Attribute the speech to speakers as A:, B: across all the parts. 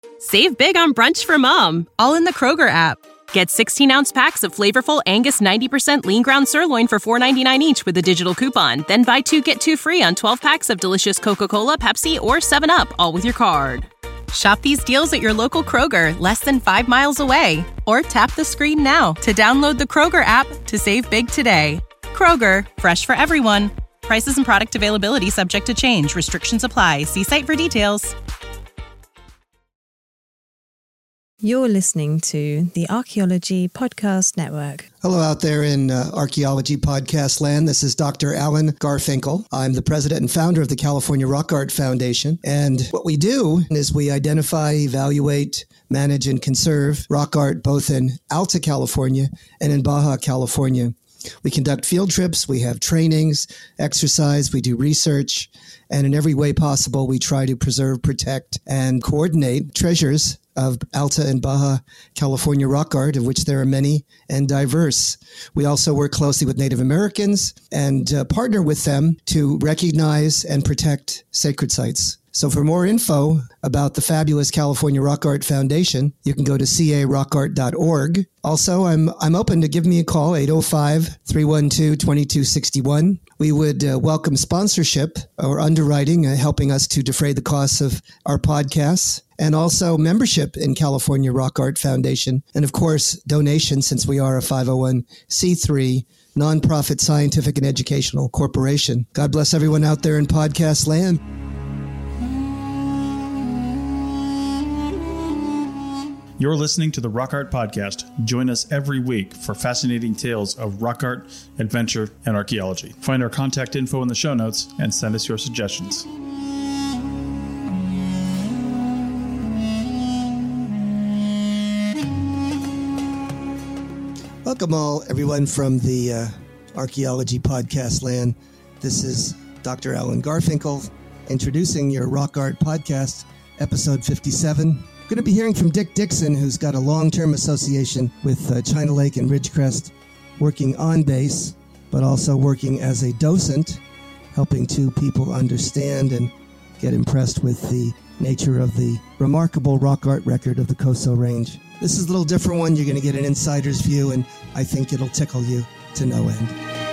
A: Save big on brunch for mom, all in the Kroger app. Get 16-ounce packs of flavorful Angus 90% lean ground sirloin for $4.99 each with a digital coupon. Then buy 2, get 2 free on 12 packs of delicious Coca-Cola, Pepsi, or 7UP, all with your card. Shop these deals at your local Kroger, less than 5 miles away. Or tap the screen now to download the Kroger app to save big today. Kroger, fresh for everyone. Prices and product availability subject to change. Restrictions apply. See site for details.
B: You're listening to the Archaeology Podcast Network.
C: Hello out there in Archaeology Podcast land. This is Dr. Alan Garfinkel. I'm the president and founder of the California Rock Art Foundation. And what we do is we identify, evaluate, manage, and conserve rock art both in Alta California and in Baja California. We conduct field trips, we have trainings, exercise, we do research, and in every way possible, we try to preserve, protect, and coordinate treasures of Alta and Baja California rock art, of which there are many and diverse. We also work closely with Native Americans and partner with them to recognize and protect sacred sites. So for more info about the fabulous California Rock Art Foundation, you can go to carockart.org. Also, I'm open to give me a call, 805-312-2261. We would welcome sponsorship or underwriting, helping us to defray the costs of our podcasts, and also membership in California Rock Art Foundation. And of course, donations, since we are a 501c3 nonprofit scientific and educational corporation. God bless everyone out there in podcast land.
D: You're listening to the Rock Art Podcast. Join us every week for fascinating tales of rock art, adventure, and archaeology. Find our contact info in the show notes and send us your suggestions.
C: Welcome all, everyone from the Archaeology Podcast land. This is Dr. Alan Garfinkel introducing your Rock Art Podcast, episode 57. Going to be hearing from Dick Dixon, who's got a long-term association with China Lake and Ridgecrest, working on base, but also working as a docent, helping two people understand and get impressed with the nature of the remarkable rock art record of the Coso Range. This is a little different one. You're going to get an insider's view, and I think it'll tickle you to no end.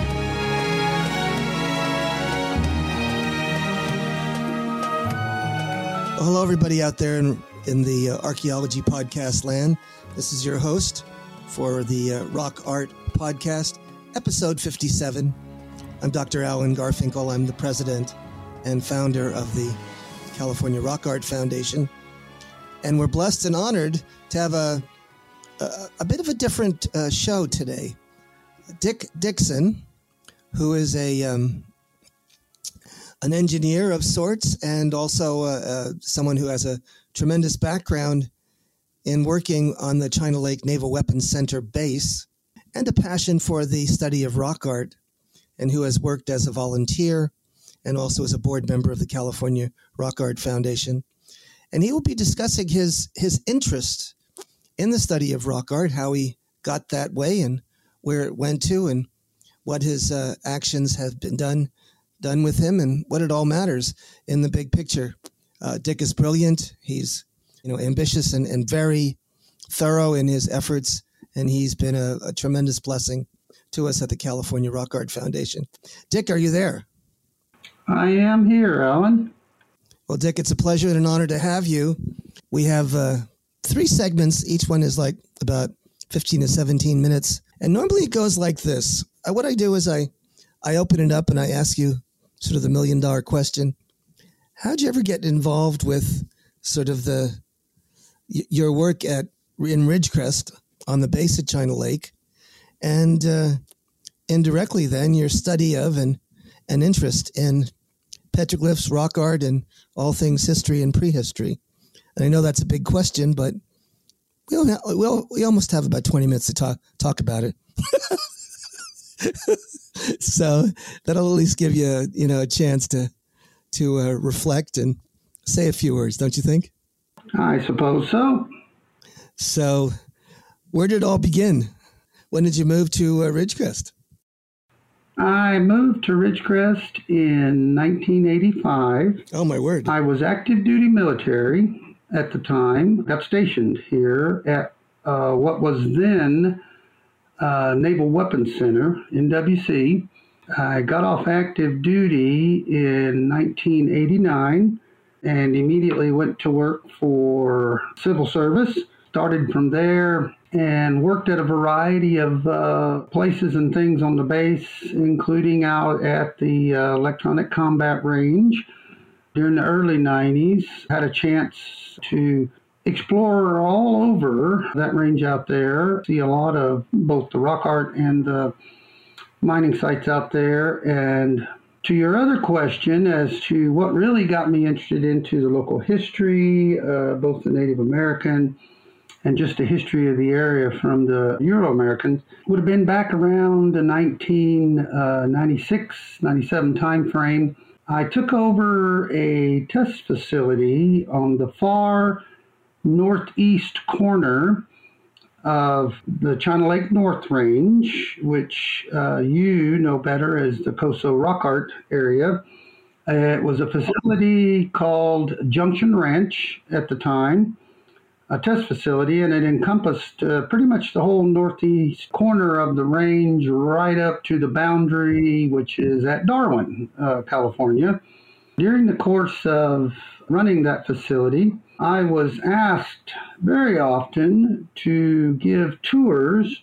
C: Well, hello, everybody out there in the Archaeology Podcast land. This is your host for the Rock Art Podcast, episode 57. I'm Dr. Alan Garfinkel. I'm the president and founder of the California Rock Art Foundation. And we're blessed and honored to have a bit of a different show today. Dick Dixon, who is an engineer of sorts and also someone who has a tremendous background in working on the China Lake Naval Weapons Center base and a passion for the study of rock art, and who has worked as a volunteer and also as a board member of the California Rock Art Foundation. And he will be discussing his interest in the study of rock art, how he got that way and where it went to, and what his actions have been done with him, and what it all matters in the big picture. Dick is brilliant. He's, ambitious and very thorough in his efforts, and he's been a tremendous blessing to us at the California Rock Art Foundation. Dick, are you there?
E: I am here, Alan.
C: Well, Dick, it's a pleasure and an honor to have you. We have 3 segments. Each one is like about 15 to 17 minutes. And normally it goes like this. What I do is I open it up and I ask you sort of the $1 million question. How'd you ever get involved with sort of your work in Ridgecrest on the base at China Lake, and indirectly then your study of and interest in petroglyphs, rock art, and all things history and prehistory? And I know that's a big question, but we almost have about 20 minutes to talk about it. So that'll at least give you a chance to reflect and say a few words, don't you think?
E: I suppose so.
C: So where did it all begin? When did you move to Ridgecrest?
E: I moved to Ridgecrest in 1985.
C: Oh, my word.
E: I was active duty military, at the time, got stationed here at what was then Naval Weapons Center, NWC. I got off active duty in 1989 and immediately went to work for civil service. Started from there and worked at a variety of places and things on the base, including out at the Electronic Combat Range. During the early 90s, had a chance to explore all over that range out there, see a lot of both the rock art and the mining sites out there. And to your other question as to what really got me interested into the local history, both the Native American and just the history of the area from the Euro-Americans, would have been back around the 1996, 97 timeframe. I took over a test facility on the far northeast corner of the China Lake North Range, which you know better as the Coso Rock Art area. It was a facility called Junction Ranch at the time, a test facility, and it encompassed pretty much the whole northeast corner of the range right up to the boundary, which is at Darwin, California. During the course of running that facility, I was asked very often to give tours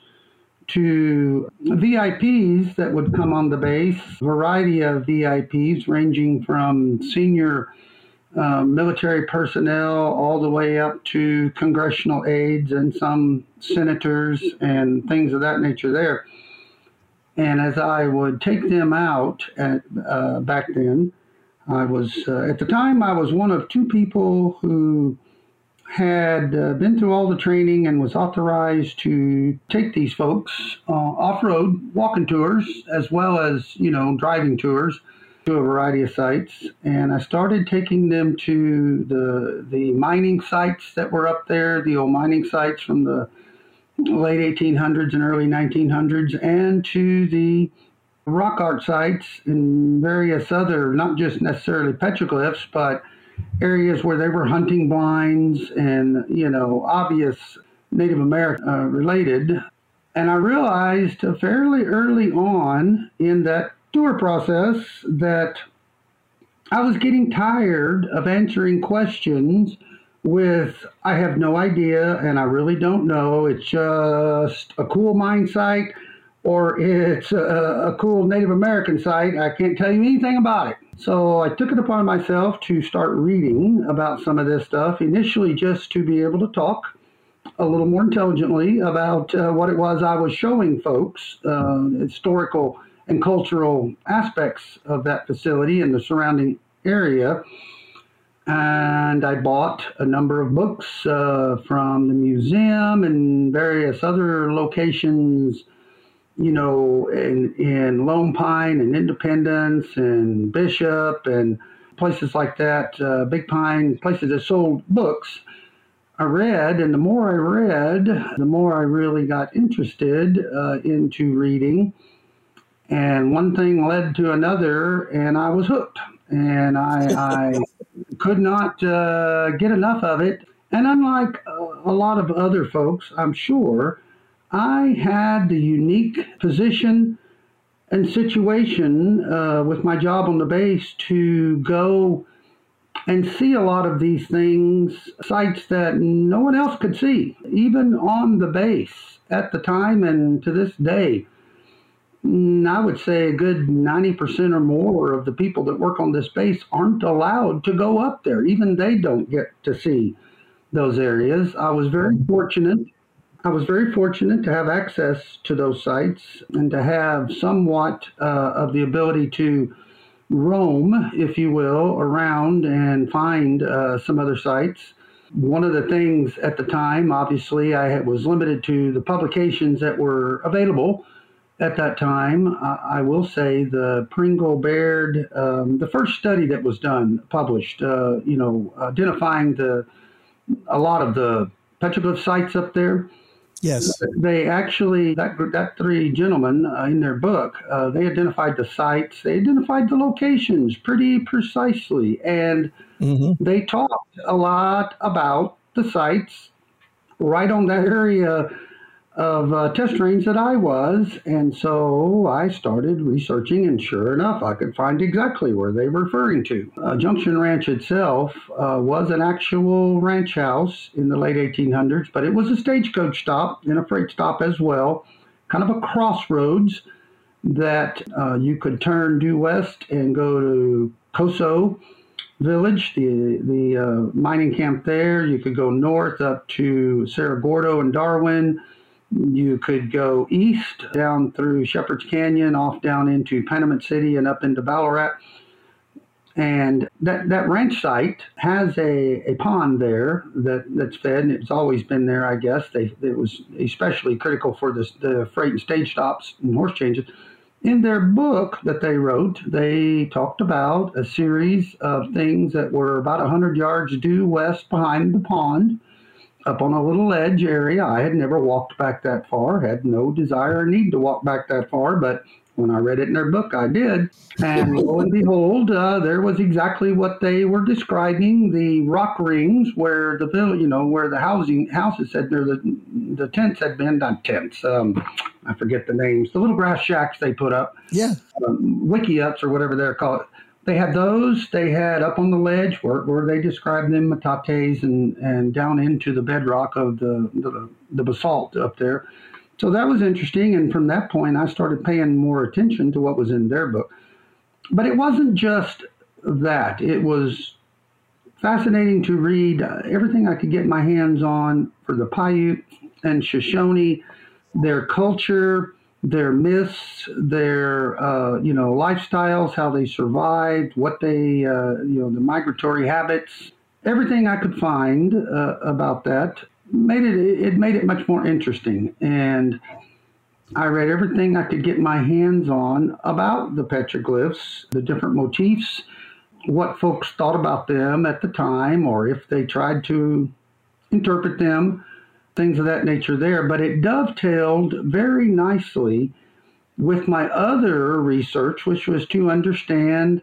E: to VIPs that would come on the base, a variety of VIPs ranging from senior military personnel all the way up to congressional aides and some senators and things of that nature there. And as I would take them out back then, I was, at the time, I was one of two people who had been through all the training and was authorized to take these folks off-road walking tours as well as, driving tours to a variety of sites. And I started taking them to the mining sites that were up there, the old mining sites from the late 1800s and early 1900s, and to the rock art sites and various other, not just necessarily petroglyphs, but areas where they were hunting blinds and, obvious Native American related. And I realized fairly early on in that tour process that I was getting tired of answering questions with, I have no idea and I really don't know. It's just a cool mine site, or it's a cool Native American site. I can't tell you anything about it. So I took it upon myself to start reading about some of this stuff, initially just to be able to talk a little more intelligently about what it was I was showing folks, historical and cultural aspects of that facility and the surrounding area. And I bought a number of books from the museum and various other locations, in Lone Pine and Independence and Bishop and places like that, Big Pine, places that sold books. I read, and the more I read, the more I really got interested into reading. And one thing led to another, and I was hooked. And I could not get enough of it. And unlike a lot of other folks, I'm sure, I had the unique position and situation with my job on the base to go and see a lot of these things, sites that no one else could see, even on the base at the time and to this day. I would say a good 90% or more of the people that work on this base aren't allowed to go up there. Even they don't get to see those areas. I was very fortunate to have access to those sites and to have somewhat of the ability to roam, if you will, around and find some other sites. One of the things at the time, obviously, I was limited to the publications that were available at that time. I will say the Pringle Baird, the first study that was done, published, identifying a lot of the petroglyph sites up there.
C: Yes.
E: They actually, that three gentlemen in their book, they identified the sites, they identified the locations pretty precisely, and they talked a lot about the sites right on that area of test range that I was. And so I started researching, and sure enough, I could find exactly where they were referring to. Junction Ranch itself was an actual ranch house in the late 1800s, but it was a stagecoach stop and a freight stop as well, kind of a crossroads that you could turn due west and go to Coso Village, the mining camp there. You could go north up to Cerro Gordo and Darwin. You could go east down through Shepherd's Canyon, off down into Panamint City and up into Ballarat. And that ranch site has a pond there that's fed, and it's always been there, I guess. It was especially critical for the freight and stage stops and horse changes. In their book that they wrote, they talked about a series of things that were about 100 yards due west behind the pond, up on a little ledge area. I had never walked back that far, had no desire or need to walk back that far, but when I read it in their book, I did. And lo and behold, there was exactly what they were describing, the rock rings where the village, where the houses said there, the tents had been, not tents, I forget the names, the little grass shacks they put up.
C: Yeah.
E: Wiki-ups or whatever they're called. They had those. They had up on the ledge where they described them metates and down into the bedrock of the basalt up there. So that was interesting. And from that point, I started paying more attention to what was in their book. But it wasn't just that. It was fascinating to read everything I could get my hands on for the Paiute and Shoshone, their culture, their myths, their lifestyles, how they survived, what they the migratory habits, everything I could find about that made it much more interesting. And I read everything I could get my hands on about the petroglyphs, the different motifs, what folks thought about them at the time, or if they tried to interpret them, things of that nature there. But it dovetailed very nicely with my other research, which was to understand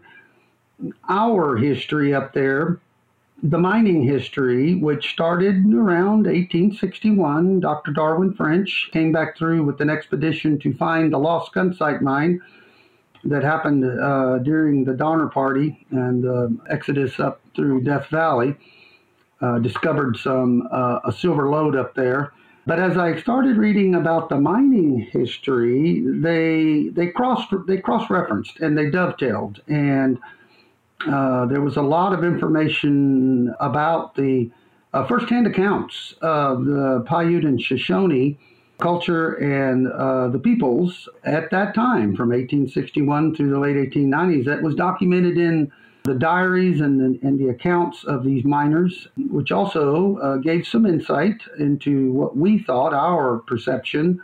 E: our history up there, the mining history, which started around 1861. Dr. Darwin French came back through with an expedition to find the Lost Gunsight mine that happened during the Donner Party and the exodus up through Death Valley. Discovered a silver lode up there. But as I started reading about the mining history, they cross-referenced and they dovetailed. And there was a lot of information about the first-hand accounts of the Paiute and Shoshone culture and the peoples at that time, from 1861 through the late 1890s, that was documented in the diaries and the accounts of these miners, which also gave some insight into what we thought, our perception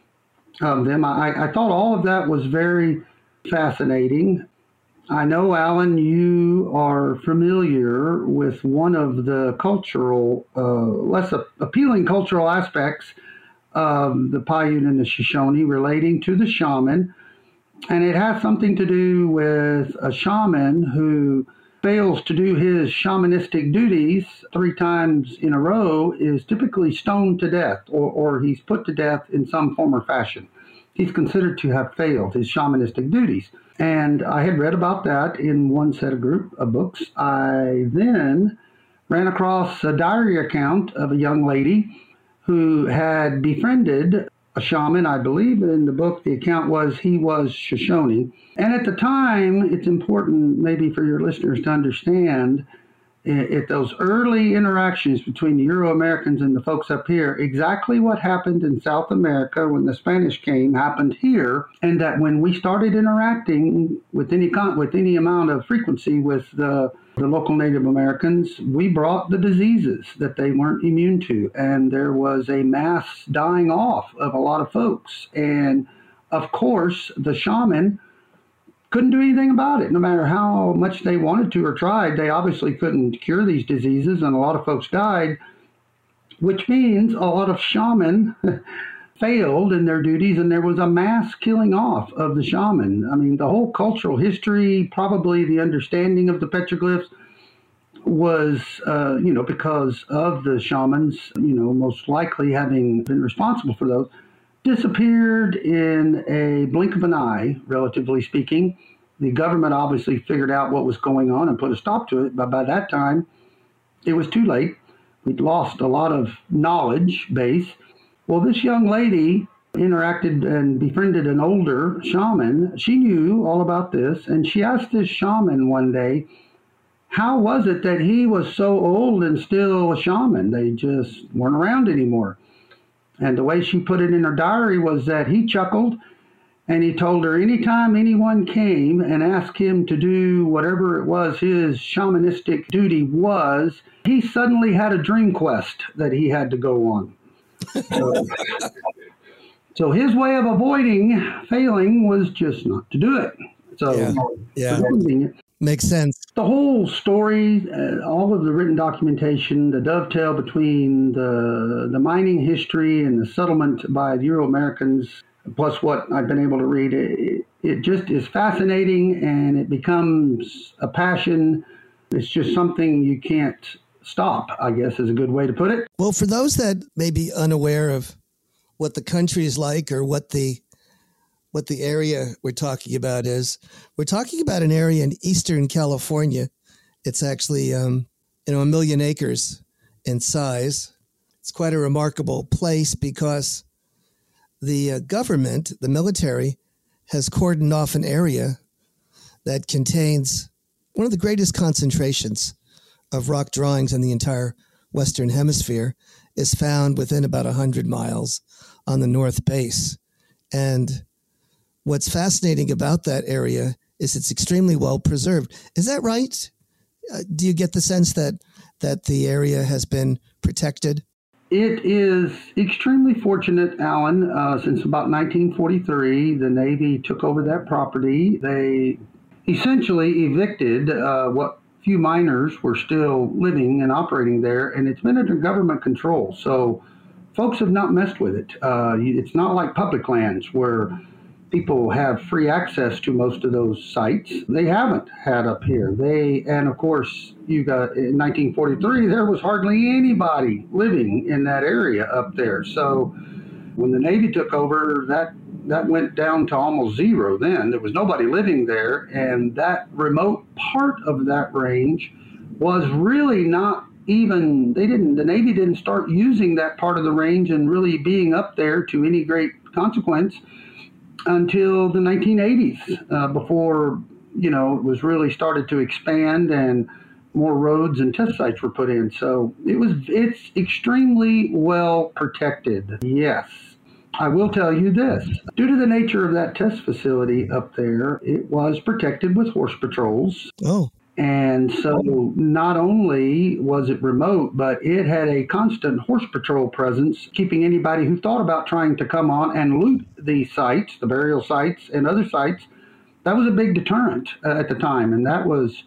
E: of them. I thought all of that was very fascinating. I know, Alan, you are familiar with one of the cultural, less appealing cultural aspects of the Paiute and the Shoshone relating to the shaman. And it has something to do with a shaman who fails to do his shamanistic duties 3 times in a row is typically stoned to death, or he's put to death in some form or fashion. He's considered to have failed his shamanistic duties. And I had read about that in one set of books. I then ran across a diary account of a young lady who had befriended a shaman. I believe in the book the account was he was Shoshone. And at the time, it's important maybe for your listeners to understand, at those early interactions between the Euro-Americans and the folks up here, exactly what happened in South America when the Spanish came happened here, and that when we started interacting with any amount of frequency with the local Native Americans, we brought the diseases that they weren't immune to, and there was a mass dying off of a lot of folks. And of course, the shaman couldn't do anything about it. No matter how much they wanted to or tried, they obviously couldn't cure these diseases, and a lot of folks died. which means a lot of shaman failed in their duties, and there was a mass killing off of the shaman. I mean, the whole cultural history, probably the understanding of the petroglyphs was, because of the shamans, most likely having been responsible for those, disappeared in a blink of an eye, relatively speaking. The government obviously figured out what was going on and put a stop to it, but by that time, it was too late. We'd lost a lot of knowledge base. Well, this young lady interacted and befriended an older shaman. She knew all about this, and she asked this shaman one day, how was it that he was so old and still a shaman? They just weren't around anymore. And the way she put it in her diary was that he chuckled, and he told her anytime anyone came and asked him to do whatever it was his shamanistic duty was, he suddenly had a dream quest that he had to go on. So his way of avoiding failing was just not to do it. So
C: yeah. Makes sense.
E: The whole story, all of the written documentation, the dovetail between the mining history and the settlement by the Euro-Americans, plus what I've been able to read, it just is fascinating, and it becomes a passion. It's just something you can't stop, I guess, is a good way to put it.
C: Well, for those that may be unaware of what the country is like or what the area we're talking about is, we're talking about an area in Eastern California. It's actually, 1 million acres in size. It's quite a remarkable place because the government, the military, has cordoned off an area that contains one of the greatest concentrations of rock drawings in the entire Western Hemisphere. Is found within about 100 miles on the north base. And what's fascinating about that area is it's extremely well preserved. Is that right? Do you get the sense that the area has been protected?
E: It is extremely fortunate, Alan. Since about 1943, the Navy took over that property. They essentially evicted what few miners were still living and operating there, and it's been under government control. So folks have not messed with it. It's not like public lands where people have free access to most of those sites. They haven't had up here. And of course, you got in 1943, there was hardly anybody living in that area up there. So when the Navy took over, that went down to almost zero then. There was nobody living there, and that remote part of that range was really not even, the Navy didn't start using that part of the range and really being up there to any great consequence until the 1980s, before, it was really started to expand and more roads and test sites were put in. So it's extremely well protected. Yes. I will tell you this. Due to the nature of that test facility up there, it was protected with horse patrols.
C: Oh.
E: And so not only was it remote, but it had a constant horse patrol presence, keeping anybody who thought about trying to come on and loot these sites, the burial sites and other sites. That was a big deterrent at the time. And that was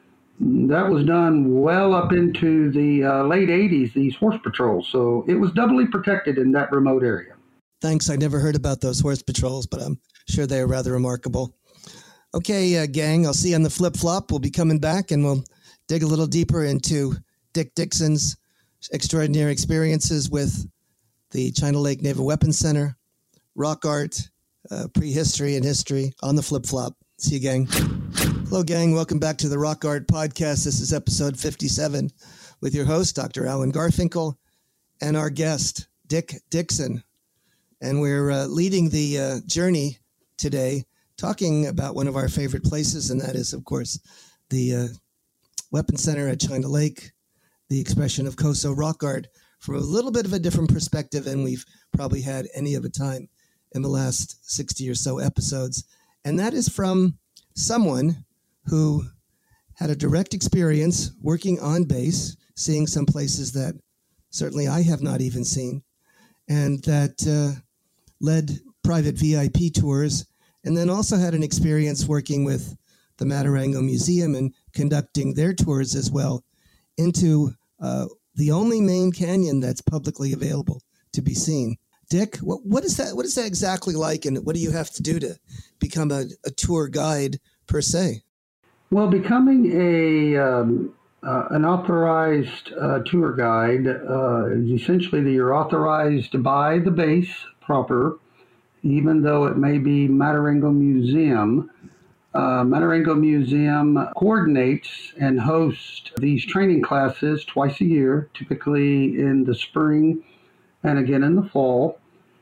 E: done well up into the late 80s, these horse patrols. So it was doubly protected in that remote area.
C: Thanks. I never heard about those horse patrols, but I'm sure they are rather remarkable. Okay, gang, I'll see you on the flip-flop. We'll be coming back, and we'll dig a little deeper into Dick Dixon's extraordinary experiences with the China Lake Naval Weapons Center, rock art, prehistory and history on the flip-flop. See you, gang. Hello, gang. Welcome back to the Rock Art Podcast. This is episode 57 with your host, Dr. Alan Garfinkel, and our guest, Dick Dixon. And we're leading the journey today, talking about one of our favorite places, and that is, of course, the Weapons Center at China Lake, the expression of Coso rock art from a little bit of a different perspective than we've probably had any of a time in the last 60 or so episodes. And that is from someone who had a direct experience working on base, seeing some places that certainly I have not even seen, and that led private VIP tours, and then also had an experience working with the Matarango Museum and conducting their tours as well into the only main canyon that's publicly available to be seen. Dick, what is that? What is that exactly like, and what do you have to do to become a tour guide per se?
E: Well, becoming an authorized tour guide is essentially that you're authorized by the base proper, even though it may be Matarango Museum. Matarango Museum coordinates and hosts these training classes twice a year, typically in the spring and again in the fall.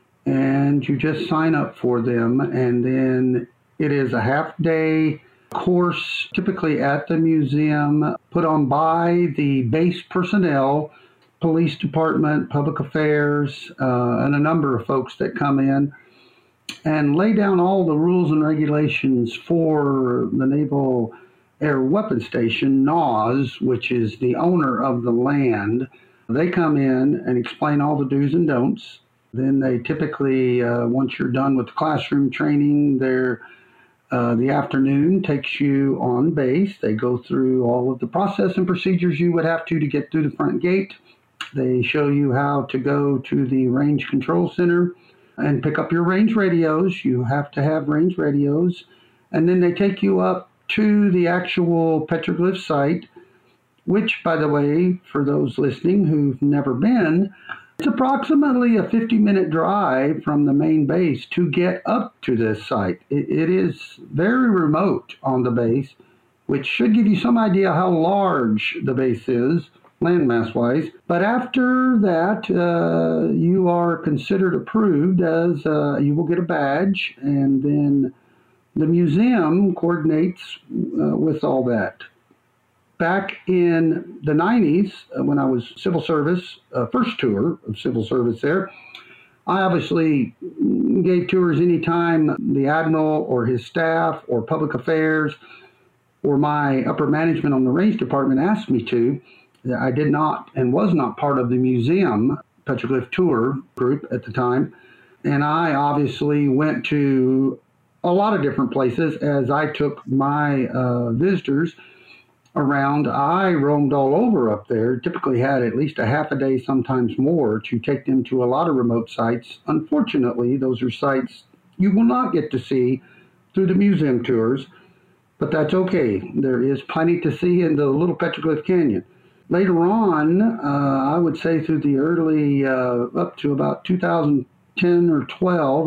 E: And you just sign up for them. And then it is a half-day course, typically at the museum, put on by the base personnel, police department, public affairs, and a number of folks that come in and lay down all the rules and regulations for the Naval Air Weapons Station, NAWS, which is the owner of the land. They come in and explain all the do's and don'ts. Then they typically, once you're done with the classroom training, the afternoon takes you on base. They go through all of the process and procedures you would have to get through the front gate. They show you how to go to the range control center and pick up your range radios. You have to have range radios. And then they take you up to the actual petroglyph site, which, by the way, for those listening who've never been, it's approximately a 50-minute drive from the main base to get up to this site. It is very remote on the base, which should give you some idea how large the base is, landmass-wise. But after that, you are considered approved as you will get a badge, and then the museum coordinates with all that. Back in the 90s, when I was civil service, first tour of civil service there, I obviously gave tours anytime the admiral or his staff or public affairs or my upper management on the range department asked me to. I did not and was not part of the museum petroglyph tour group at the time. And I obviously went to a lot of different places as I took my visitors around. I roamed all over up there, typically had at least a half a day, sometimes more, to take them to a lot of remote sites. Unfortunately, those are sites you will not get to see through the museum tours, but that's okay. There is plenty to see in the Little Petroglyph Canyon. Later on, I would say through the early, up to about 2010 or 12,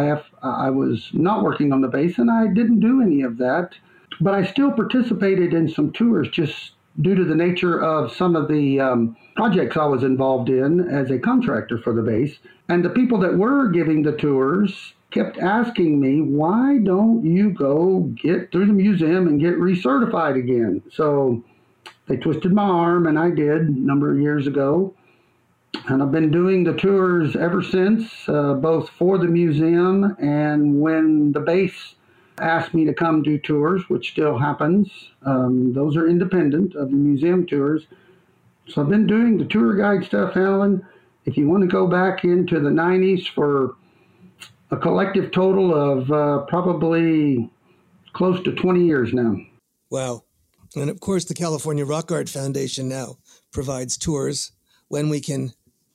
E: I was not working on the base, and I didn't do any of that. But I still participated in some tours just due to the nature of some of the projects I was involved in as a contractor for the base. And the people that were giving the tours kept asking me, why don't you go get through the museum and get recertified again? So they twisted my arm, and I did a number of years ago. And I've been doing the tours ever since, both for the museum and when the base asked me to come do tours, which still happens. Those are independent of the museum tours. So I've been doing the tour guide stuff, Alan. If you want to go back into the 90s for a collective total of probably close to 20 years now.
C: Wow. And of course, the California Rock Art Foundation now provides tours when we can,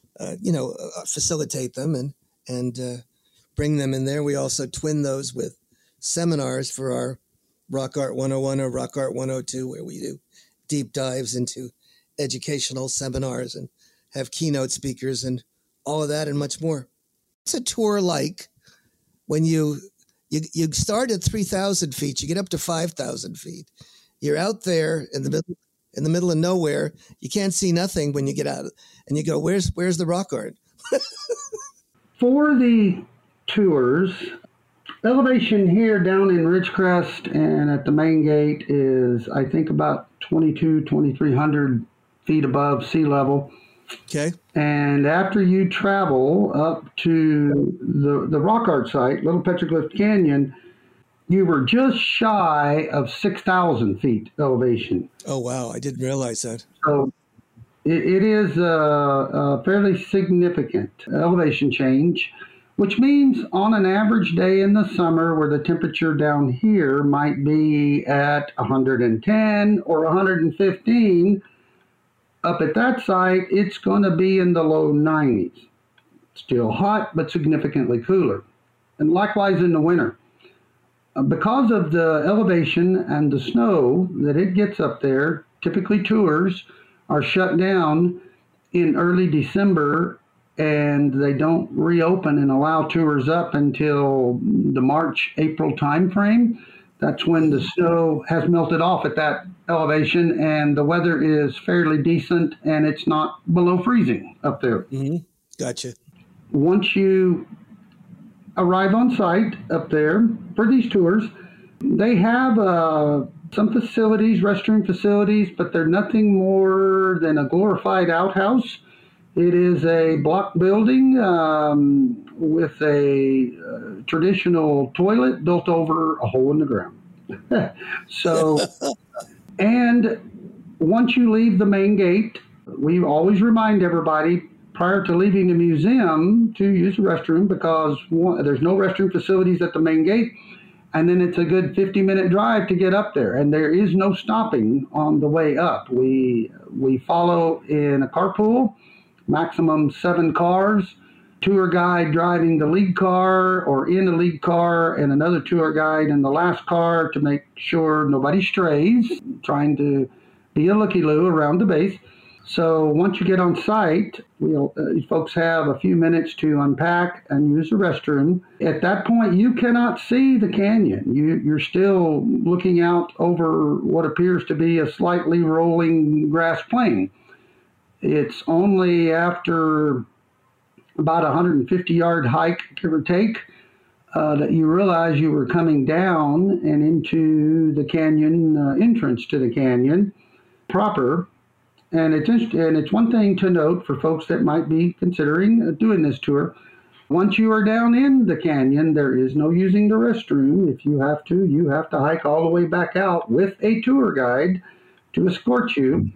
C: facilitate them and bring them in there. We also twin those with seminars for our Rock Art 101 or Rock Art 102, where we do deep dives into educational seminars and have keynote speakers and all of that and much more. What's a tour like when you start at 3,000 feet, you get up to 5,000 feet. You're out there in the middle of nowhere. You can't see nothing when you get out, and you go, "Where's the rock art?"
E: For the tours, elevation here down in Ridgecrest and at the main gate is, I think, about 2,300 feet above sea level.
C: Okay.
E: And after you travel up to the rock art site, Little Petroglyph Canyon, you were just shy of 6,000 feet elevation.
C: Oh, wow. I didn't realize that.
E: So it is a fairly significant elevation change, which means on an average day in the summer where the temperature down here might be at 110 or 115, up at that site, it's going to be in the low 90s. Still hot, but significantly cooler. And likewise in the winter. Because of the elevation and the snow that it gets up there, typically tours are shut down in early December, and they don't reopen and allow tours up until the March, April timeframe. That's when the snow has melted off at that elevation and the weather is fairly decent and it's not below freezing up there.
C: Mm-hmm. Gotcha.
E: Once you arrive on site up there for these tours, they have some facilities, restroom facilities, but they're nothing more than a glorified outhouse. It is a block building with a traditional toilet built over a hole in the ground. So, and once you leave the main gate, we always remind everybody prior to leaving the museum to use the restroom, because there's no restroom facilities at the main gate. And then it's a good 50-minute drive to get up there. And there is no stopping on the way up. We follow in a carpool, maximum 7 cars, tour guide driving the lead car or in the lead car, and another tour guide in the last car to make sure nobody strays, trying to be a looky-loo around the base. So once you get on site, folks have a few minutes to unpack and use the restroom. At that point, you cannot see the canyon. You're still looking out over what appears to be a slightly rolling grass plain. It's only after about a 150-yard hike, give or take, that you realize you were coming down and into the canyon, entrance to the canyon proper. And it's one thing to note for folks that might be considering doing this tour. Once you are down in the canyon, there is no using the restroom. If you have to hike all the way back out with a tour guide to escort you.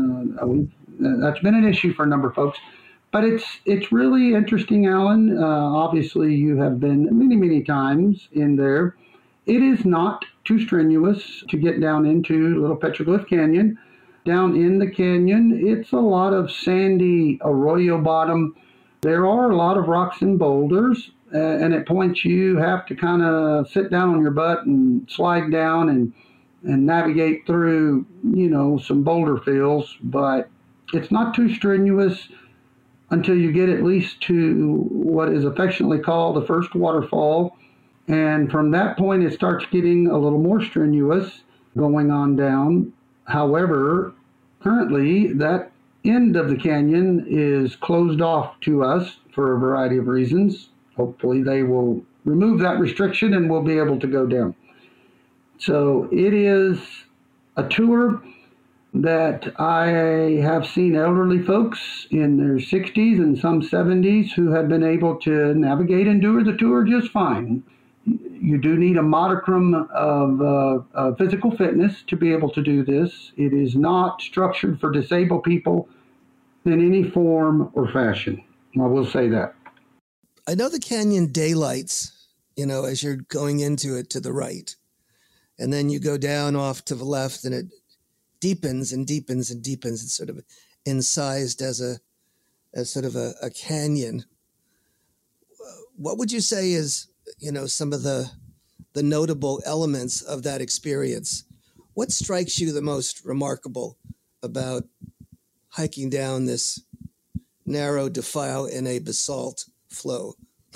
E: That's been an issue for a number of folks. But it's really interesting, Alan. Obviously, you have been many, many times in there. It is not too strenuous to get down into Little Petroglyph Canyon. Down in the canyon, it's a lot of sandy arroyo bottom. There are a lot of rocks and boulders, and at points you have to kind of sit down on your butt and slide down and navigate through, some boulder fields. But it's not too strenuous until you get at least to what is affectionately called the first waterfall. And from that point, it starts getting a little more strenuous going on down. However, currently, that end of the canyon is closed off to us for a variety of reasons. Hopefully, they will remove that restriction and we'll be able to go down. So it is a tour that I have seen elderly folks in their 60s and some 70s who have been able to navigate and do the tour just fine. You do need a modicum of physical fitness to be able to do this. It is not structured for disabled people in any form or fashion. I will say that.
C: I know the canyon daylights, as you're going into it to the right. And then you go down off to the left and it deepens and deepens and deepens. It's sort of incised as sort of a canyon. What would you say is some of the notable elements of that experience? What strikes you the most remarkable about hiking down this narrow defile in a basalt flow?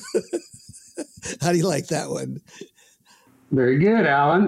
C: How do you like that one?
E: Very good, Alan.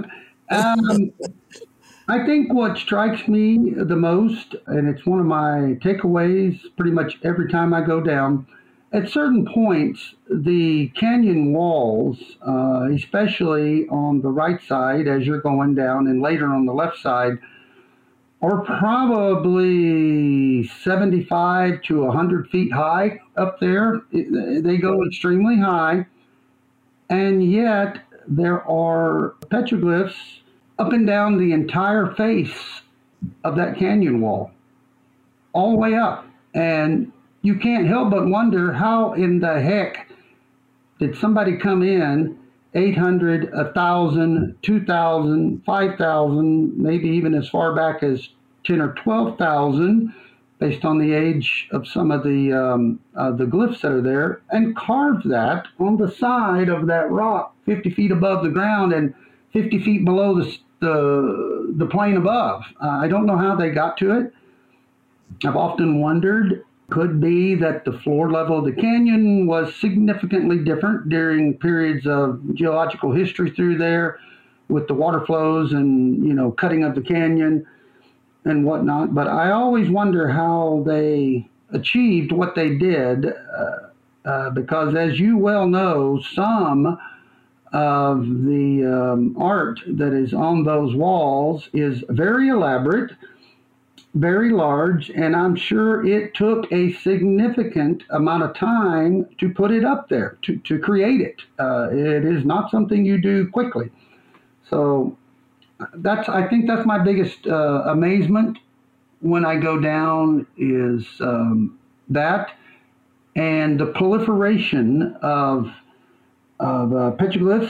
E: I think what strikes me the most, and it's one of my takeaways pretty much every time I go down, at certain points, the canyon walls, especially on the right side as you're going down and later on the left side, are probably 75 to 100 feet high up there. They go extremely high. And yet there are petroglyphs up and down the entire face of that canyon wall, all the way up. And you can't help but wonder how in the heck did somebody come in 800, 1,000, 2,000, 5,000, maybe even as far back as 10 or 12,000 based on the age of some of the glyphs that are there, and carved that on the side of that rock 50 feet above the ground and 50 feet below the plane above. I don't know how they got to it. I've often wondered, could be that the floor level of the canyon was significantly different during periods of geological history through there with the water flows and, cutting of the canyon and whatnot. But I always wonder how they achieved what they did because, as you well know, some of the art that is on those walls is very elaborate, very large, and I'm sure it took a significant amount of time to put it up there, to create it. It is not something you do quickly. So I think that's my biggest amazement when I go down is that, and the proliferation of petroglyphs,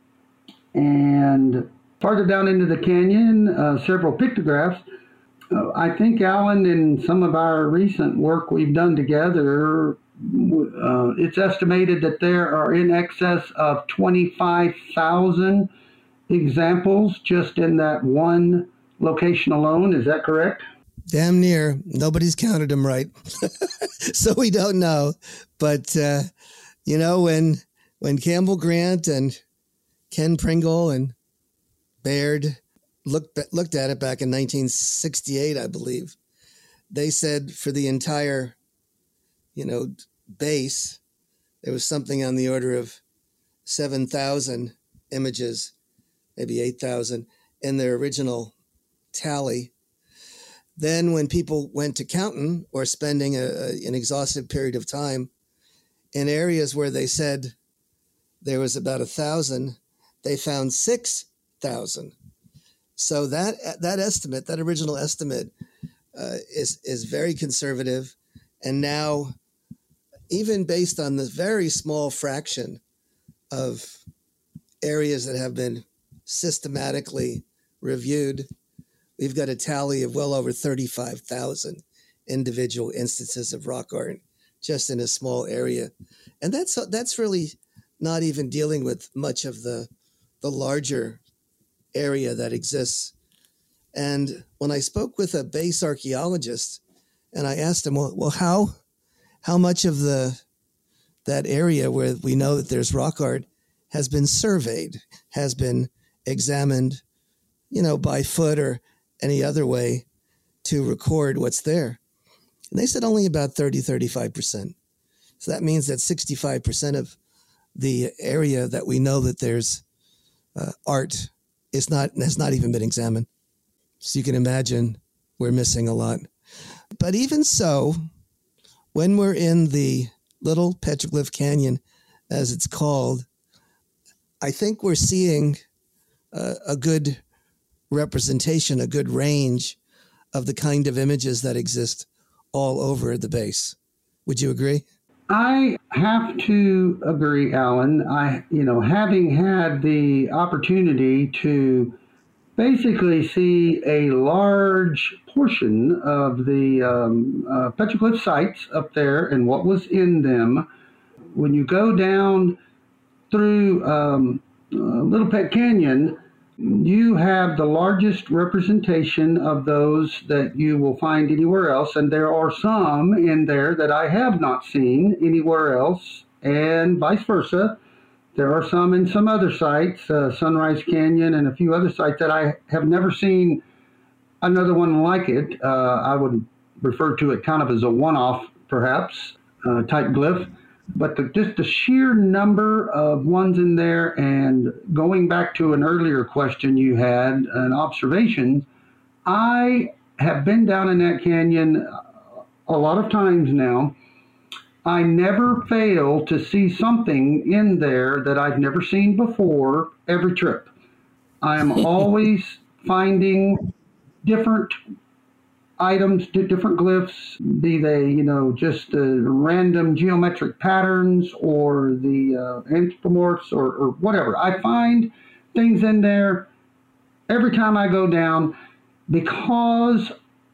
E: and farther down into the canyon, several pictographs. I think, Alan, in some of our recent work we've done together, it's estimated that there are in excess of 25,000 examples just in that one location alone. Is that correct?
C: Damn near. Nobody's counted them right. So we don't know. But, when Campbell Grant and Ken Pringle and Baird looked at it back in 1968, I believe, they said for the entire, base, there was something on the order of 7,000 images, maybe 8,000 in their original tally. Then when people went to counting or spending an exhaustive period of time in areas where they said there was about 1,000, they found 6,000. So that estimate, that original estimate, is very conservative. And now, even based on the very small fraction of areas that have been systematically reviewed, we've got a tally of well over 35,000 individual instances of rock art just in a small area. And that's really not even dealing with much of the larger area that exists. And when I spoke with a base archaeologist and I asked him, well, how much of that area where we know that there's rock art has been surveyed, has been examined, by foot or any other way to record what's there. And they said only about 35%. So that means that 65% of the area that we know that there's art has not even been examined. So you can imagine we're missing a lot. But even so, when we're in the Little Petroglyph Canyon, as it's called, I think we're seeing a good representation, a good range of the kind of images that exist all over the base. Would you agree?
E: I have to agree, Alan. Having had the opportunity to basically see a large portion of the petroglyph sites up there and what was in them, when you go down through Little Pet Canyon, you have the largest representation of those that you will find anywhere else. And there are some in there that I have not seen anywhere else, and vice versa. There are some in some other sites, Sunrise Canyon and a few other sites that I have never seen another one like it. I would refer to it kind of as a one-off, perhaps, type glyph. But just the sheer number of ones in there, and going back to an earlier question you had, an observation, I have been down in that canyon a lot of times now. I never fail to see something in there that I've never seen before every trip. I am always finding different items, different glyphs, be they, just random geometric patterns or the anthropomorphs or whatever. I find things in there every time I go down because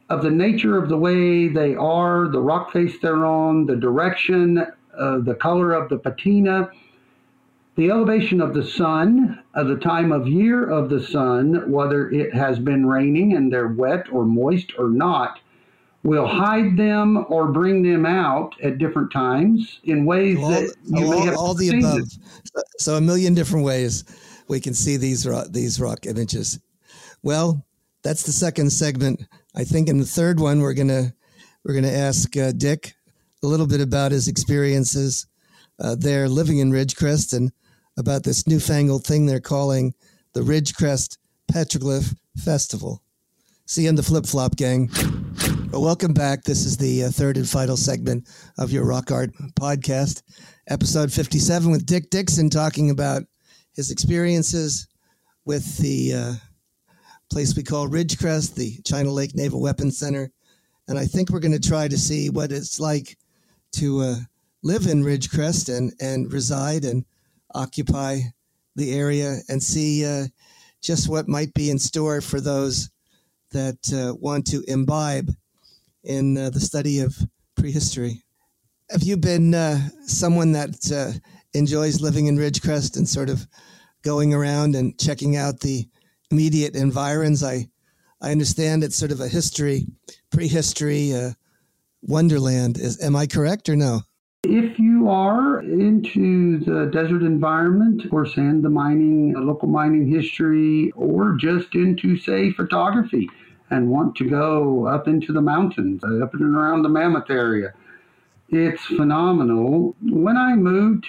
E: of the nature of the way they are, the rock face they're on, the direction, the color of the patina, the elevation of the sun, the time of year of the sun, whether it has been raining and they're wet or moist or not, will hide them or bring them out at different times in ways that you may have
C: all the
E: seen
C: above. So a million different ways we can see these rock images. Well, that's the second segment. I think in the third one we're gonna ask Dick a little bit about his experiences there living in Ridgecrest and about this newfangled thing they're calling the Ridgecrest Petroglyph Festival. See you in the flip-flop, gang. Well, welcome back. This is the third and final segment of your Rock Art podcast, episode 57 with Dick Dixon, talking about his experiences with the place we call Ridgecrest, the China Lake Naval Weapons Center. And I think we're going to try to see what it's like to live in Ridgecrest and reside and occupy the area and see just what might be in store for those that want to imbibe in the study of prehistory. Have you been someone that enjoys living in Ridgecrest and sort of going around and checking out the immediate environs? I understand it's sort of a prehistory wonderland. Am I correct or no?
E: If you are into the desert environment or the mining, local mining history, or just into, say, photography and want to go up into the mountains, up and around the Mammoth area, it's phenomenal. When I moved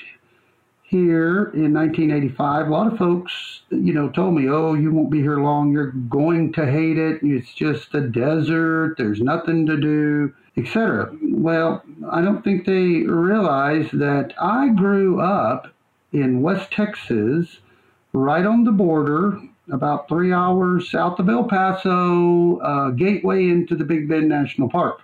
E: here in 1985, a lot of folks, told me, oh, you won't be here long. You're going to hate it. It's just a desert. There's nothing to do, etc. Well, I don't think they realize that I grew up in West Texas, right on the border, about 3 hours south of El Paso, gateway into the Big Bend National Park.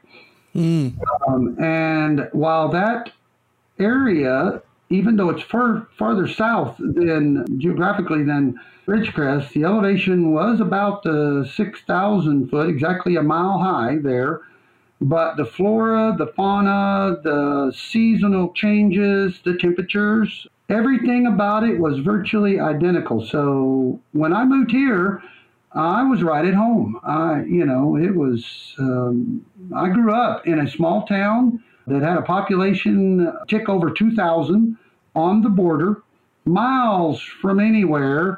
E: And while that area, even though it's farther south geographically than Ridgecrest, the elevation was about 6,000 foot, exactly a mile high there. But the flora, the fauna, the seasonal changes, the temperatures, everything about it was virtually identical. So when I moved here, I was right at home. I grew up in a small town that had a population tick over 2,000 on the border, miles from anywhere,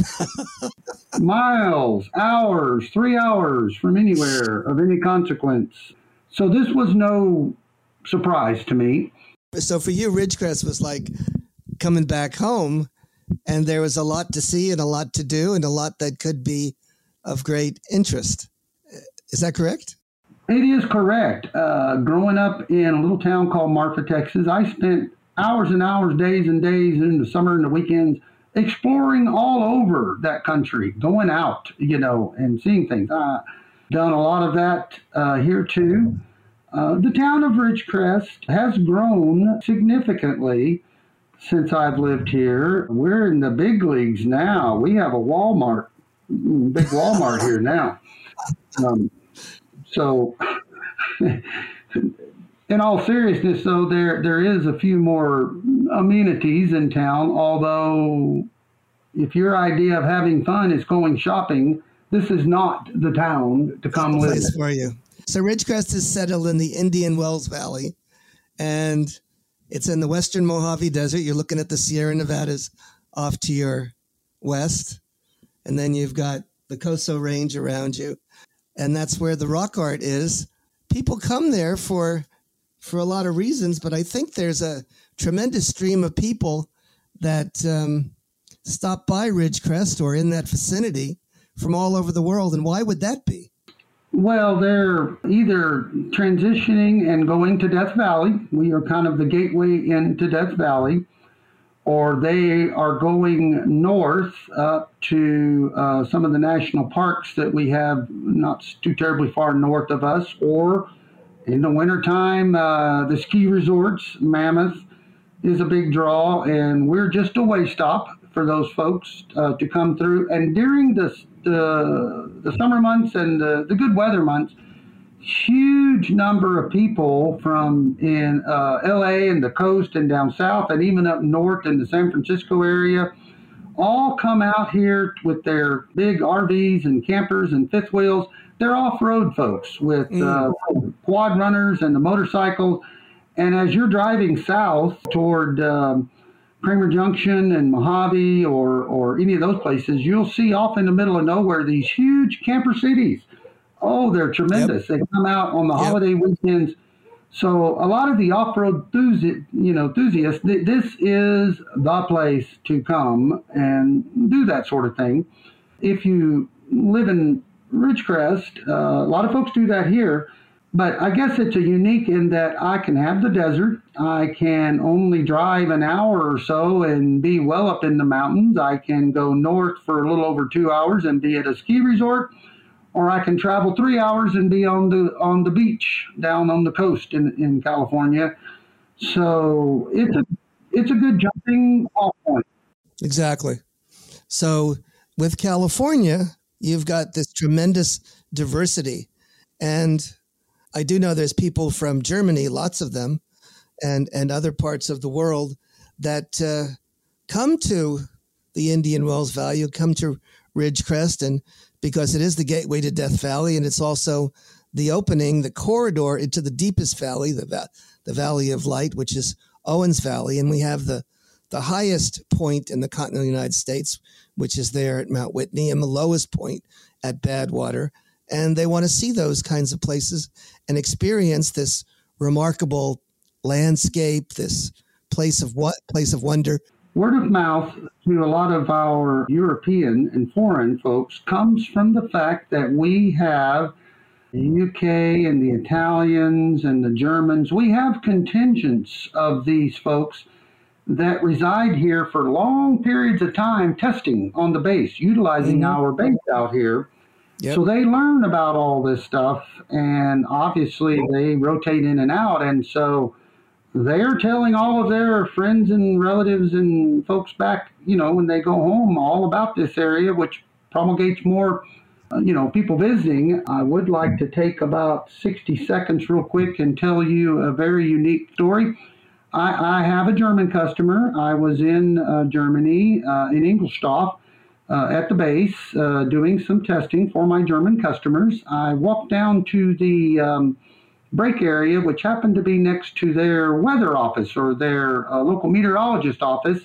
E: miles, hours, 3 hours from anywhere of any consequence. So this was no surprise to me.
C: So for you, Ridgecrest was like coming back home, and there was a lot to see and a lot to do and a lot that could be of great interest. Is that correct?
E: It is correct. Growing up in a little town called Marfa, Texas, I spent hours and hours, days and days in the summer and the weekends exploring all over that country, going out, and seeing things. Done a lot of that here too. The town of Ridgecrest has grown significantly since I've lived here. We're in the big leagues now. We have a Walmart, big Walmart here now. So, in all seriousness, though, there is a few more amenities in town, although if your idea of having fun is going shopping, this is not the town to come live in.
C: For you. So Ridgecrest is settled in the Indian Wells Valley, and it's in the western Mojave Desert. You're looking at the Sierra Nevadas off to your west, and then you've got the Coso Range around you, and that's where the rock art is. People come there for a lot of reasons, but I think there's a tremendous stream of people that stop by Ridgecrest or in that vicinity from all over the world. And why would that be?
E: Well, they're either transitioning and going to Death Valley. We are kind of the gateway into Death Valley. Or they are going north up to some of the national parks that we have not too terribly far north of us. Or in the wintertime, the ski resorts, Mammoth is a big draw. And we're just a way stop for those folks to come through. And during the summer months and the good weather months, huge number of people from in LA and the coast and down south and even up north in the San Francisco area all come out here with their big RVs and campers and fifth wheels. They're off-road folks with quad runners and the motorcycles. And as you're driving south toward Kramer Junction and Mojave or any of those places, you'll see off in the middle of nowhere these huge camper cities. Oh, they're tremendous. Yep. They come out on the holiday weekends. So a lot of the off-road enthusiasts, this is the place to come and do that sort of thing. If you live in Ridgecrest, a lot of folks do that here. But I guess it's a unique in that I can have the desert. I can only drive an hour or so and be well up in the mountains. I can go north for a little over 2 hours and be at a ski resort. Or I can travel 3 hours and be on the beach down on the coast in California. So it's a good jumping off point.
C: Exactly. So with California, you've got this tremendous diversity. And I do know there's people from Germany, lots of them, and other parts of the world that come to the Indian Wells Valley, come to Ridgecrest, and because it is the gateway to Death Valley, and it's also the opening, the corridor into the deepest valley, the Valley of Light, which is Owens Valley. And we have the highest point in the continental United States, which is there at Mount Whitney, and the lowest point at Badwater. And they want to see those kinds of places and experience this remarkable landscape, this place of wonder.
E: Word of mouth to a lot of our European and foreign folks comes from the fact that we have the UK and the Italians and the Germans. We have contingents of these folks that reside here for long periods of time testing on the base, utilizing our base out here. Yep. So they learn about all this stuff, and obviously they rotate in and out. And so they're telling all of their friends and relatives and folks back, when they go home, all about this area, which promulgates more, people visiting. I would like to take about 60 seconds real quick and tell you a very unique story. I have a German customer. I was in Germany, in Ingolstadt, at the base, doing some testing for my German customers. I walked down to the break area, which happened to be next to their weather office or their local meteorologist office.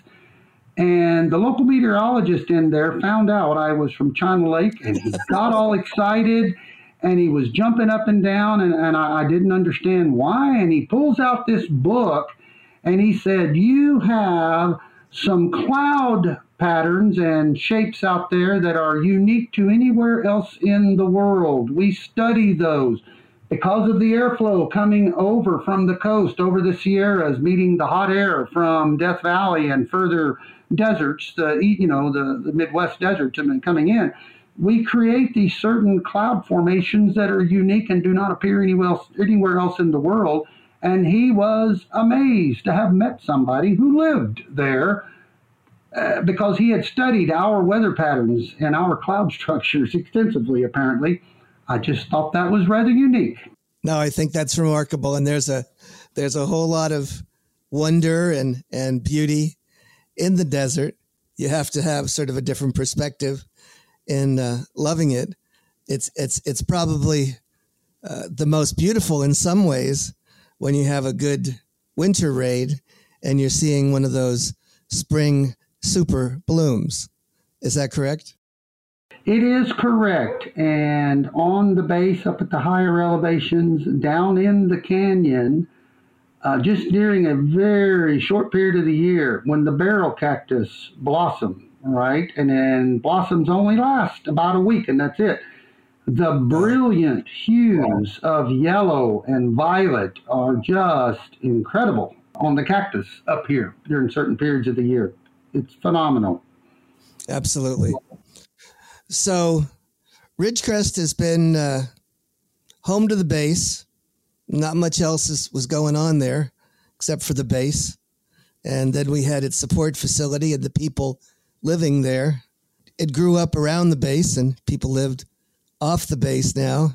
E: And the local meteorologist in there found out I was from China Lake, and he got all excited, and he was jumping up and down, and I didn't understand why. And he pulls out this book, and he said, "You have some cloud patterns and shapes out there that are unique to anywhere else in the world. We study those. Because of the airflow coming over from the coast, over the Sierras, meeting the hot air from Death Valley and further deserts, the Midwest deserts have been coming in. We create these certain cloud formations that are unique and do not appear anywhere else in the world." And he was amazed to have met somebody who lived there because he had studied our weather patterns and our cloud structures extensively, apparently. I just thought that was rather unique.
C: No, I think that's remarkable. And there's a whole lot of wonder and beauty in the desert. You have to have sort of a different perspective in loving it. It's probably the most beautiful in some ways when you have a good winter raid and you're seeing one of those spring super blooms. Is that correct?
E: It is correct. And on the base, up at the higher elevations, down in the canyon, just during a very short period of the year, when the barrel cactus blossom, right? And then blossoms only last about a week, and that's it. The brilliant hues of yellow and violet are just incredible on the cactus up here during certain periods of the year. It's phenomenal.
C: Absolutely. So Ridgecrest has been home to the base. Not much else was going on there except for the base. And then we had its support facility and the people living there. It grew up around the base and people lived off the base now.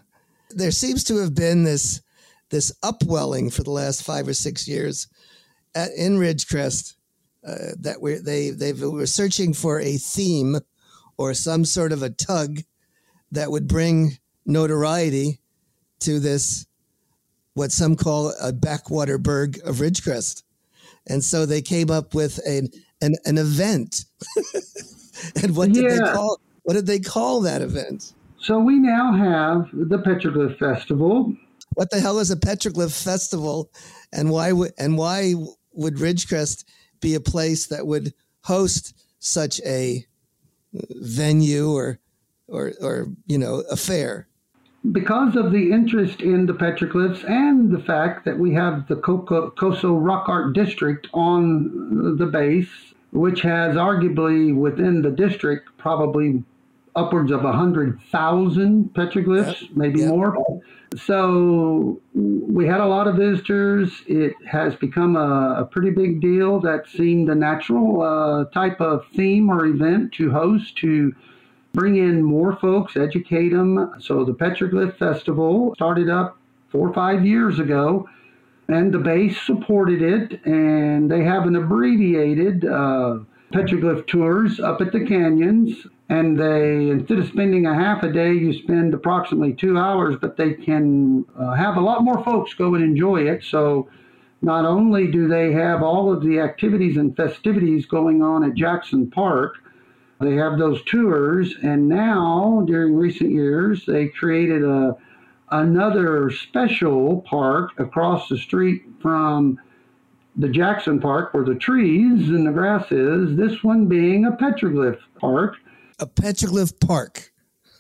C: There seems to have been this upwelling for the last 5 or 6 years in Ridgecrest that they were searching for a theme or some sort of a tug that would bring notoriety to this, what some call a backwater burg of Ridgecrest. And so they came up with an event. And what did they call that event?
E: So we now have the Petroglyph Festival.
C: What the hell is a Petroglyph Festival, and why would Ridgecrest be a place that would host such a venue or affair?
E: Because of the interest in the petroglyphs and the fact that we have the Coso Rock Art District on the base, which has arguably within the district probably upwards of 100,000 petroglyphs, maybe more. So we had a lot of visitors. It has become a pretty big deal that seemed a natural type of theme or event to host, to bring in more folks, educate them. So the Petroglyph Festival started up 4 or 5 years ago, and the base supported it, and they have an abbreviated petroglyph tours up at the canyons. And they, instead of spending a half a day, you spend approximately 2 hours, but they can have a lot more folks go and enjoy it. So not only do they have all of the activities and festivities going on at Jackson Park, they have those tours, and now, during recent years, they created another special park across the street from the Jackson Park, where the trees and the grass is, this one being a petroglyph park.
C: A petroglyph park.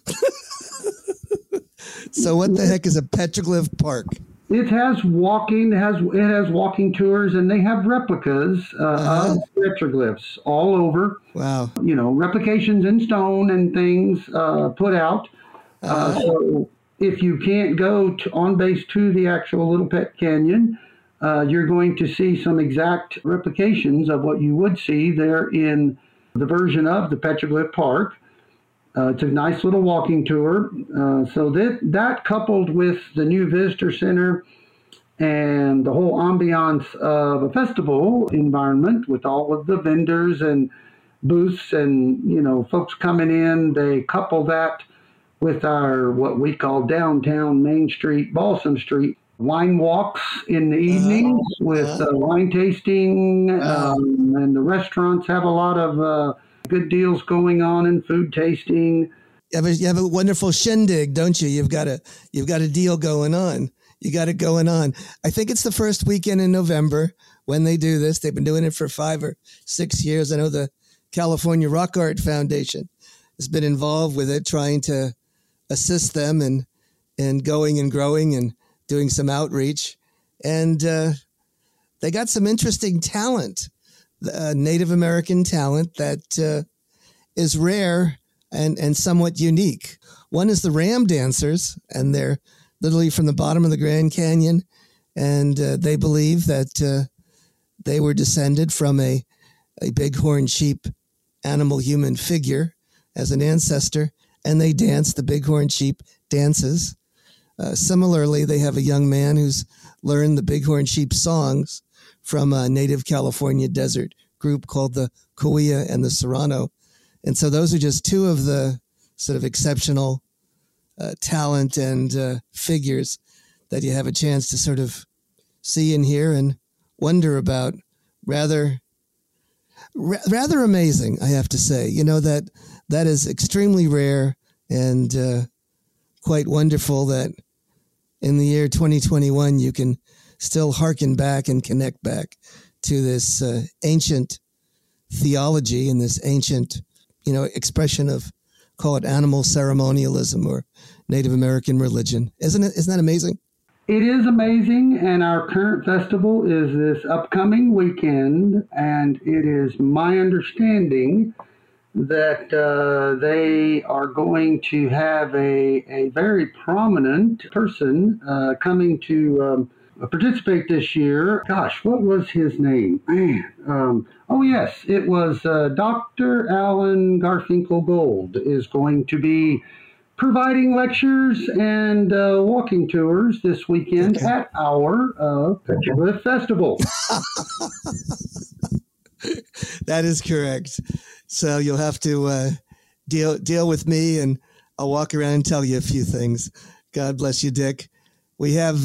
C: So what the heck is a petroglyph park?
E: It has walking, it has walking tours, and they have replicas of petroglyphs all over.
C: Wow.
E: Replications in stone and things put out. So if you can't go on base to the actual Little Pet Canyon, you're going to see some exact replications of what you would see there in the version of the Petroglyph Park. It's a nice little walking tour. So that coupled with the new visitor center and the whole ambiance of a festival environment with all of the vendors and booths and, folks coming in, they couple that with our, what we call downtown Main Street, Balsam Street, wine walks in the evenings with wine tasting, and the restaurants have a lot of good deals going on in food tasting.
C: You have a wonderful shindig, don't you? You've got a deal going on. You got it going on. I think it's the first weekend in November when they do this. They've been doing it for 5 or 6 years. I know the California Rock Art Foundation has been involved with it, trying to assist them in going and growing and doing some outreach. And they got some interesting talent, Native American talent that is rare and somewhat unique. One is the Ram Dancers, and they're literally from the bottom of the Grand Canyon. And they believe that they were descended from a bighorn sheep animal-human figure as an ancestor, and they dance the bighorn sheep dances. Similarly, they have a young man who's learned the bighorn sheep songs from a native California desert group called the Cahuilla and the Serrano. And so those are just two of the sort of exceptional talent and figures that you have a chance to sort of see and hear and wonder about. Rather amazing, I have to say. That is extremely rare and quite wonderful that in the year 2021 you can still hearken back and connect back to this ancient theology and this ancient, expression of, call it animal ceremonialism or Native American religion. Isn't that amazing?
E: It is amazing, and our current festival is this upcoming weekend, and it is my understanding that they are going to have a very prominent person coming to participate this year. Gosh, what was his name? Man. Oh, yes, it was Dr. Alan Garfinkel Gold is going to be providing lectures and walking tours this weekend at our Petroglyph Festival.
C: That is correct. So you'll have to deal with me, and I'll walk around and tell you a few things. God bless you, Dick. We have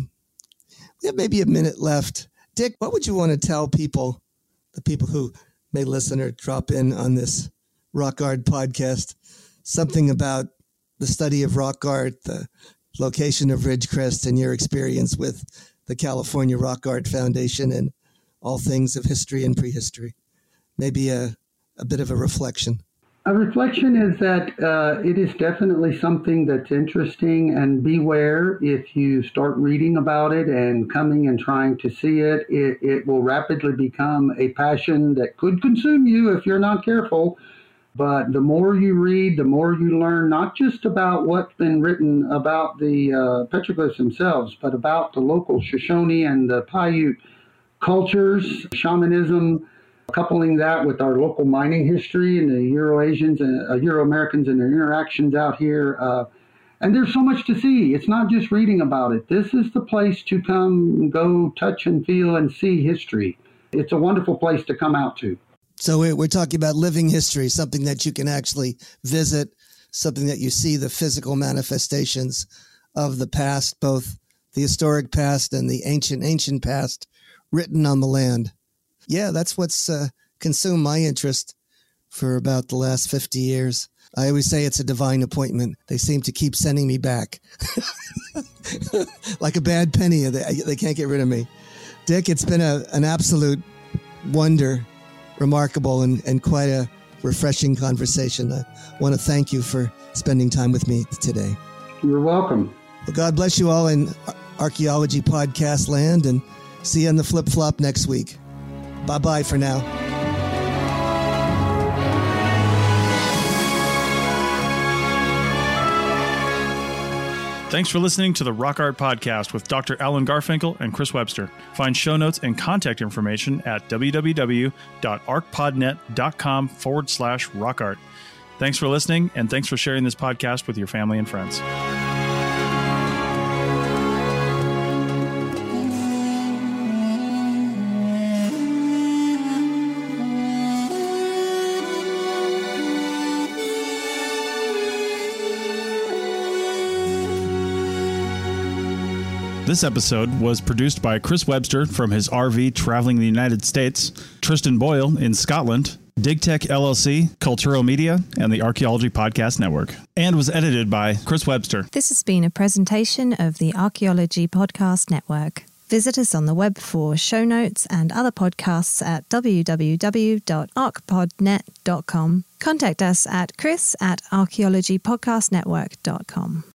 C: maybe a minute left. Dick, what would you want to tell people, the people who may listen or drop in on this rock art podcast, something about the study of rock art, the location of Ridgecrest, and your experience with the California Rock Art Foundation and all things of history and prehistory? Maybe a bit of a reflection.
E: A reflection is that it is definitely something that's interesting, and beware if you start reading about it and coming and trying to see it, it will rapidly become a passion that could consume you if you're not careful. But the more you read, the more you learn, not just about what's been written about the petroglyphs themselves, but about the local Shoshone and the Paiute cultures, shamanism, coupling that with our local mining history and the Euro-Asians and Euro-Americans and their interactions out here. And there's so much to see. It's not just reading about it. This is the place to come, go, touch and feel and see history. It's a wonderful place to come out to.
C: So we're talking about living history, something that you can actually visit, something that you see the physical manifestations of the past, both the historic past and the ancient past, written on the land. Yeah, that's what's consumed my interest for about the last 50 years. I always say it's a divine appointment. They seem to keep sending me back. Like a bad penny, they can't get rid of me. Dick, it's been an absolute wonder, remarkable, and quite a refreshing conversation. I want to thank you for spending time with me today.
E: You're welcome.
C: Well, God bless you all in Archaeology Podcast land, and see you on the flip-flop next week. Bye-bye for now.
D: Thanks for listening to the Rock Art Podcast with Dr. Alan Garfinkel and Chris Webster. Find show notes and contact information at www.arcpodnet.com/rockart. Thanks for listening, and thanks for sharing this podcast with your family and friends. This episode was produced by Chris Webster from his RV traveling the United States, Tristan Boyle in Scotland, DigTech LLC, Culturo Media, and the Archaeology Podcast Network, and was edited by Chris Webster.
B: This has been a presentation of the Archaeology Podcast Network. Visit us on the web for show notes and other podcasts at www.arcpodnet.com. Contact us at chris@archaeologypodcastnetwork.com.